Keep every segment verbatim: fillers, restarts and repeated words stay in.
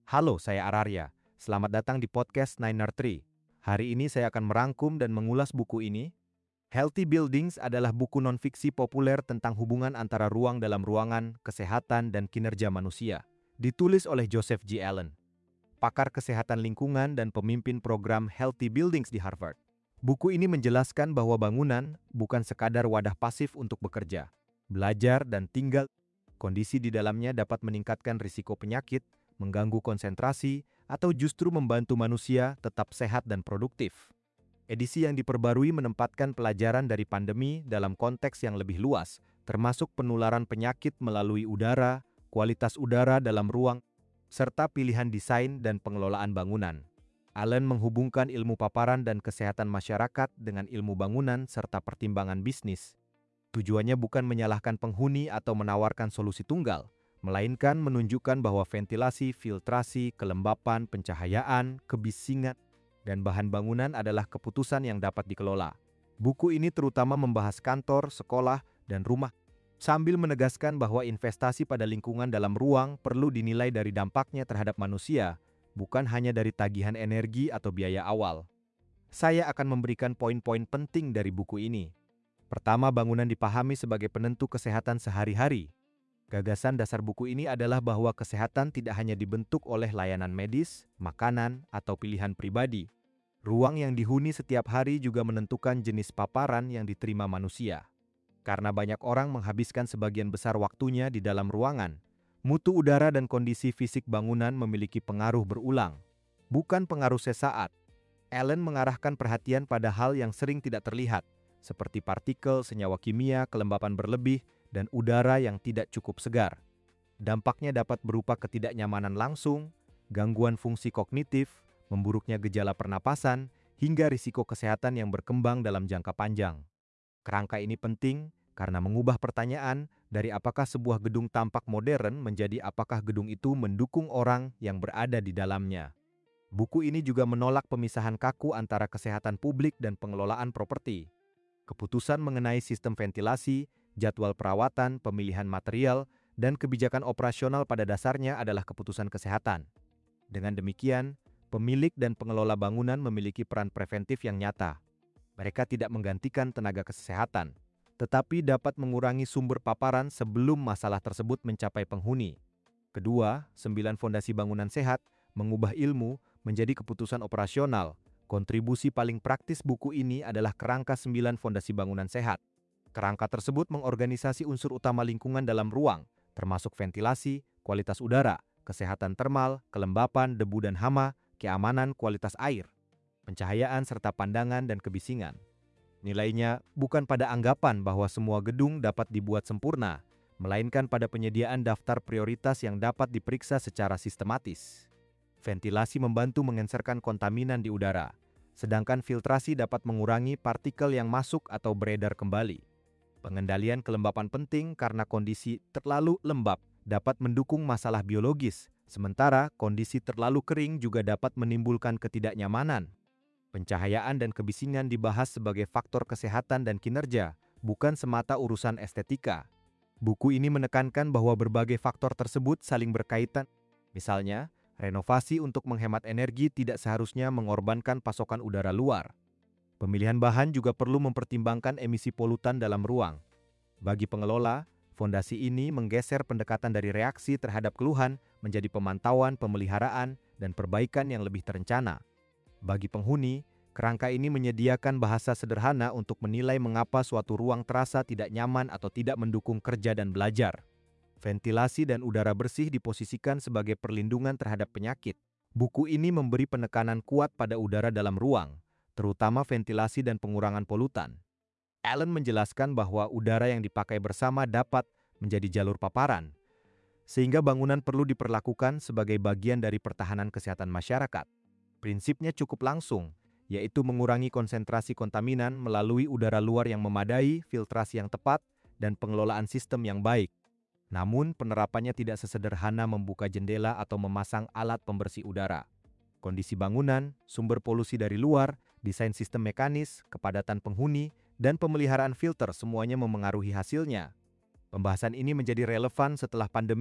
Halo, saya Ararya. Selamat datang di podcast Niner Tree. Hari ini saya akan merangkum dan mengulas buku ini. Healthy Buildings adalah buku non-fiksi populer tentang hubungan antara ruang dalam ruangan, kesehatan, dan kinerja manusia. Ditulis oleh Joseph G. Allen, pakar kesehatan lingkungan dan pemimpin program Healthy Buildings di Harvard. Buku ini menjelaskan bahwa bangunan bukan sekadar wadah pasif untuk bekerja, belajar, dan tinggal. Kondisi di dalamnya dapat meningkatkan risiko penyakit, mengganggu konsentrasi, atau justru membantu manusia tetap sehat dan produktif. Edisi yang diperbarui menempatkan pelajaran dari pandemi dalam konteks yang lebih luas, termasuk penularan penyakit melalui udara, kualitas udara dalam ruang, serta pilihan desain dan pengelolaan bangunan. Allen menghubungkan ilmu paparan dan kesehatan masyarakat dengan ilmu bangunan serta pertimbangan bisnis. Tujuannya bukan menyalahkan penghuni atau menawarkan solusi tunggal, melainkan menunjukkan bahwa ventilasi, filtrasi, kelembapan, pencahayaan, kebisingan, dan bahan bangunan adalah keputusan yang dapat dikelola. Buku ini terutama membahas kantor, sekolah, dan rumah, sambil menegaskan bahwa investasi pada lingkungan dalam ruang perlu dinilai dari dampaknya terhadap manusia, bukan hanya dari tagihan energi atau biaya awal. Saya akan memberikan poin-poin penting dari buku ini. Pertama, bangunan dipahami sebagai penentu kesehatan sehari-hari. Gagasan dasar buku ini adalah bahwa kesehatan tidak hanya dibentuk oleh layanan medis, makanan, atau pilihan pribadi. Ruang yang dihuni setiap hari juga menentukan jenis paparan yang diterima manusia. Karena banyak orang menghabiskan sebagian besar waktunya di dalam ruangan, mutu udara dan kondisi fisik bangunan memiliki pengaruh berulang, bukan pengaruh sesaat. Allen mengarahkan perhatian pada hal yang sering tidak terlihat, seperti partikel, senyawa kimia, kelembapan berlebih, dan udara yang tidak cukup segar. Dampaknya dapat berupa ketidaknyamanan langsung, gangguan fungsi kognitif, memburuknya gejala pernapasan, hingga risiko kesehatan yang berkembang dalam jangka panjang. Kerangka ini penting karena mengubah pertanyaan dari apakah sebuah gedung tampak modern menjadi apakah gedung itu mendukung orang yang berada di dalamnya. Buku ini juga menolak pemisahan kaku antara kesehatan publik dan pengelolaan properti. Keputusan mengenai sistem ventilasi, jadwal perawatan, pemilihan material, dan kebijakan operasional pada dasarnya adalah keputusan kesehatan. Dengan demikian, pemilik dan pengelola bangunan memiliki peran preventif yang nyata. Mereka tidak menggantikan tenaga kesehatan, tetapi dapat mengurangi sumber paparan sebelum masalah tersebut mencapai penghuni. Kedua, sembilan fondasi bangunan sehat mengubah ilmu menjadi keputusan operasional. Kontribusi paling praktis buku ini adalah kerangka sembilan fondasi bangunan sehat. Kerangka tersebut mengorganisasi unsur utama lingkungan dalam ruang, termasuk ventilasi, kualitas udara, kesehatan termal, kelembapan, debu dan hama, keamanan, kualitas air, pencahayaan, serta pandangan dan kebisingan. Nilainya bukan pada anggapan bahwa semua gedung dapat dibuat sempurna, melainkan pada penyediaan daftar prioritas yang dapat diperiksa secara sistematis. Ventilasi membantu mengenserkan kontaminan di udara, sedangkan filtrasi dapat mengurangi partikel yang masuk atau beredar kembali. Pengendalian kelembapan penting karena kondisi terlalu lembab dapat mendukung masalah biologis, sementara kondisi terlalu kering juga dapat menimbulkan ketidaknyamanan. Pencahayaan dan kebisingan dibahas sebagai faktor kesehatan dan kinerja, bukan semata urusan estetika. Buku ini menekankan bahwa berbagai faktor tersebut saling berkaitan. Misalnya, renovasi untuk menghemat energi tidak seharusnya mengorbankan pasokan udara luar. Pemilihan bahan juga perlu mempertimbangkan emisi polutan dalam ruang. Bagi pengelola, fondasi ini menggeser pendekatan dari reaksi terhadap keluhan menjadi pemantauan, pemeliharaan, dan perbaikan yang lebih terencana. Bagi penghuni, kerangka ini menyediakan bahasa sederhana untuk menilai mengapa suatu ruang terasa tidak nyaman atau tidak mendukung kerja dan belajar. Ventilasi dan udara bersih diposisikan sebagai perlindungan terhadap penyakit. Buku ini memberi penekanan kuat pada udara dalam ruang, terutama ventilasi dan pengurangan polutan. Allen menjelaskan bahwa udara yang dipakai bersama dapat menjadi jalur paparan, sehingga bangunan perlu diperlakukan sebagai bagian dari pertahanan kesehatan masyarakat. Prinsipnya cukup langsung, yaitu mengurangi konsentrasi kontaminan melalui udara luar yang memadai, filtrasi yang tepat, dan pengelolaan sistem yang baik. Namun, penerapannya tidak sesederhana membuka jendela atau memasang alat pembersih udara. Kondisi bangunan, sumber polusi dari luar, desain sistem mekanis, kepadatan penghuni, dan pemeliharaan filter semuanya memengaruhi hasilnya. Pembahasan ini menjadi relevan setelah pandemi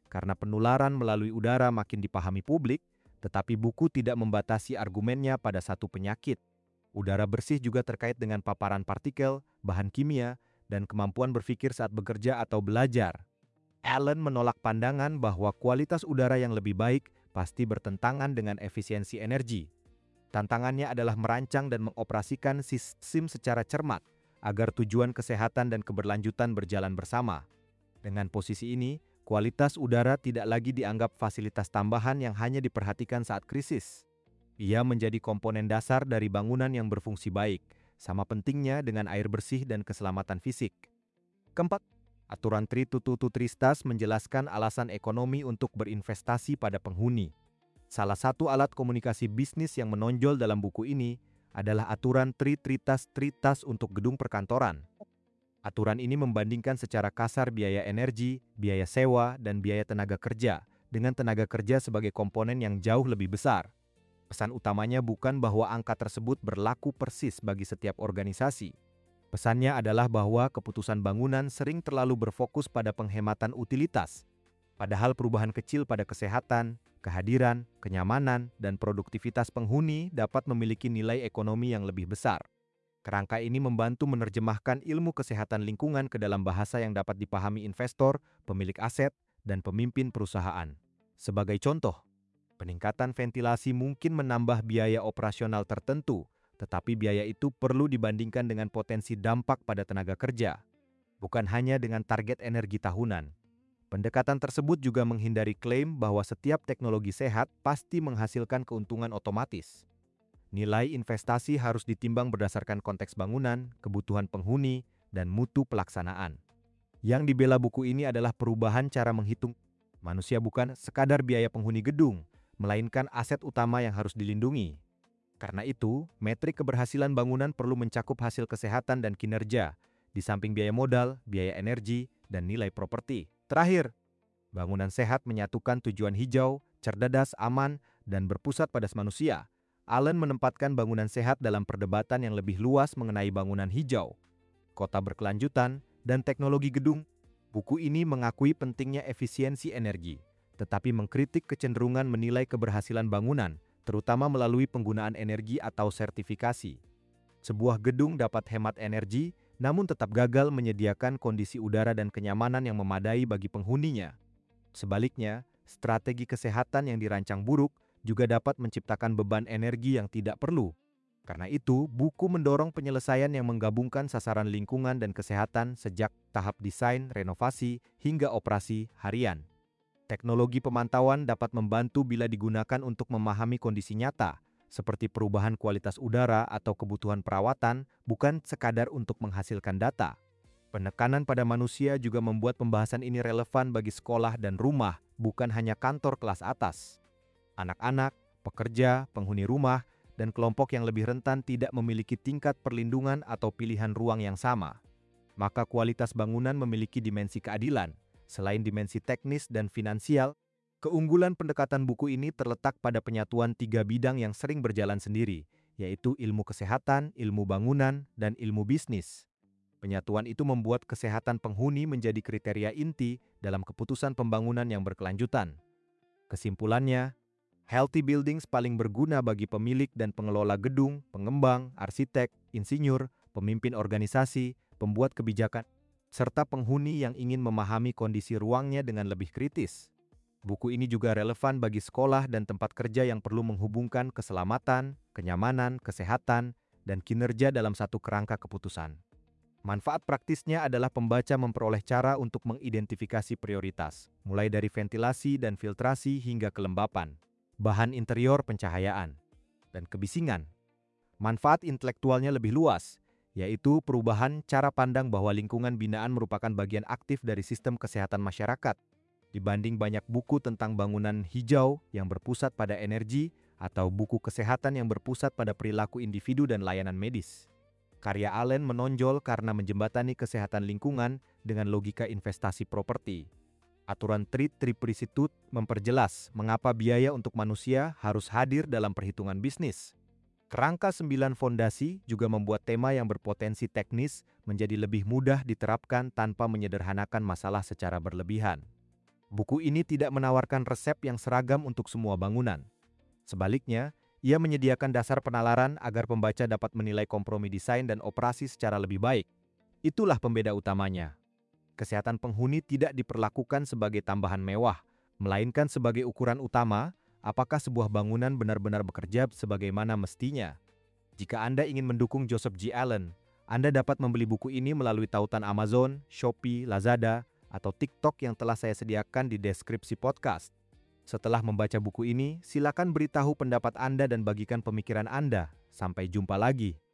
karena penularan melalui udara makin dipahami publik, tetapi buku tidak membatasi argumennya pada satu penyakit. Udara bersih juga terkait dengan paparan partikel, bahan kimia, dan kemampuan berpikir saat bekerja atau belajar. Allen menolak pandangan bahwa kualitas udara yang lebih baik pasti bertentangan dengan efisiensi energi. Tantangannya adalah merancang dan mengoperasikan sistem secara cermat agar tujuan kesehatan dan keberlanjutan berjalan bersama. Dengan posisi ini, kualitas udara tidak lagi dianggap fasilitas tambahan yang hanya diperhatikan saat krisis. Ia menjadi komponen dasar dari bangunan yang berfungsi baik, sama pentingnya dengan air bersih dan keselamatan fisik. Keempat, aturan Tri Tututu Tristas menjelaskan alasan ekonomi untuk berinvestasi pada penghuni. Salah satu alat komunikasi bisnis yang menonjol dalam buku ini adalah aturan Tri Tritas Tritas untuk gedung perkantoran. Aturan ini membandingkan secara kasar biaya energi, biaya sewa, dan biaya tenaga kerja, dengan tenaga kerja sebagai komponen yang jauh lebih besar. Pesan utamanya bukan bahwa angka tersebut berlaku persis bagi setiap organisasi. Pesannya adalah bahwa keputusan bangunan sering terlalu berfokus pada penghematan utilitas, padahal perubahan kecil pada kesehatan, kehadiran, kenyamanan, dan produktivitas penghuni dapat memiliki nilai ekonomi yang lebih besar. Kerangka ini membantu menerjemahkan ilmu kesehatan lingkungan ke dalam bahasa yang dapat dipahami investor, pemilik aset, dan pemimpin perusahaan. Sebagai contoh, peningkatan ventilasi mungkin menambah biaya operasional tertentu, tetapi biaya itu perlu dibandingkan dengan potensi dampak pada tenaga kerja, bukan hanya dengan target energi tahunan. Pendekatan tersebut juga menghindari klaim bahwa setiap teknologi sehat pasti menghasilkan keuntungan otomatis. Nilai investasi harus ditimbang berdasarkan konteks bangunan, kebutuhan penghuni, dan mutu pelaksanaan. Yang dibela buku ini adalah perubahan cara menghitung manusia bukan sekadar biaya penghuni gedung, melainkan aset utama yang harus dilindungi. Karena itu, metrik keberhasilan bangunan perlu mencakup hasil kesehatan dan kinerja, di samping biaya modal, biaya energi, dan nilai properti. Terakhir, bangunan sehat menyatukan tujuan hijau, cerdas, aman, dan berpusat pada manusia. Allen menempatkan bangunan sehat dalam perdebatan yang lebih luas mengenai bangunan hijau, kota berkelanjutan, dan teknologi gedung. Buku ini mengakui pentingnya efisiensi energi, tetapi mengkritik kecenderungan menilai keberhasilan bangunan, terutama melalui penggunaan energi atau sertifikasi. Sebuah gedung dapat hemat energi, namun tetap gagal menyediakan kondisi udara dan kenyamanan yang memadai bagi penghuninya. Sebaliknya, strategi kesehatan yang dirancang buruk juga dapat menciptakan beban energi yang tidak perlu. Karena itu, buku mendorong penyelesaian yang menggabungkan sasaran lingkungan dan kesehatan sejak tahap desain, renovasi, hingga operasi harian. Teknologi pemantauan dapat membantu bila digunakan untuk memahami kondisi nyata, seperti perubahan kualitas udara atau kebutuhan perawatan, bukan sekadar untuk menghasilkan data. Penekanan pada manusia juga membuat pembahasan ini relevan bagi sekolah dan rumah, bukan hanya kantor kelas atas. Anak-anak, pekerja, penghuni rumah, dan kelompok yang lebih rentan tidak memiliki tingkat perlindungan atau pilihan ruang yang sama. Maka kualitas bangunan memiliki dimensi keadilan. Selain dimensi teknis dan finansial, keunggulan pendekatan buku ini terletak pada penyatuan tiga bidang yang sering berjalan sendiri, yaitu ilmu kesehatan, ilmu bangunan, dan ilmu bisnis. Penyatuan itu membuat kesehatan penghuni menjadi kriteria inti dalam keputusan pembangunan yang berkelanjutan. Kesimpulannya, healthy buildings paling berguna bagi pemilik dan pengelola gedung, pengembang, arsitek, insinyur, pemimpin organisasi, pembuat kebijakan, serta penghuni yang ingin memahami kondisi ruangnya dengan lebih kritis. Buku ini juga relevan bagi sekolah dan tempat kerja yang perlu menghubungkan keselamatan, kenyamanan, kesehatan, dan kinerja dalam satu kerangka keputusan. Manfaat praktisnya adalah pembaca memperoleh cara untuk mengidentifikasi prioritas, mulai dari ventilasi dan filtrasi hingga kelembapan, bahan interior pencahayaan, dan kebisingan. Manfaat intelektualnya lebih luas, yaitu perubahan cara pandang bahwa lingkungan binaan merupakan bagian aktif dari sistem kesehatan masyarakat, dibanding banyak buku tentang bangunan hijau yang berpusat pada energi atau buku kesehatan yang berpusat pada perilaku individu dan layanan medis. Karya Allen menonjol karena menjembatani kesehatan lingkungan dengan logika investasi properti. Aturan Tri Tripartite memperjelas mengapa biaya untuk manusia harus hadir dalam perhitungan bisnis. Kerangka sembilan fondasi juga membuat tema yang berpotensi teknis menjadi lebih mudah diterapkan tanpa menyederhanakan masalah secara berlebihan. Buku ini tidak menawarkan resep yang seragam untuk semua bangunan. Sebaliknya, ia menyediakan dasar penalaran agar pembaca dapat menilai kompromi desain dan operasi secara lebih baik. Itulah pembeda utamanya. Kesehatan penghuni tidak diperlakukan sebagai tambahan mewah, melainkan sebagai ukuran utama apakah sebuah bangunan benar-benar bekerja sebagaimana mestinya. Jika Anda ingin mendukung Joseph G. Allen, Anda dapat membeli buku ini melalui tautan Amazon, Shopee, Lazada, atau TikTok yang telah saya sediakan di deskripsi podcast. Setelah membaca buku ini, silakan beritahu pendapat Anda dan bagikan pemikiran Anda. Sampai jumpa lagi.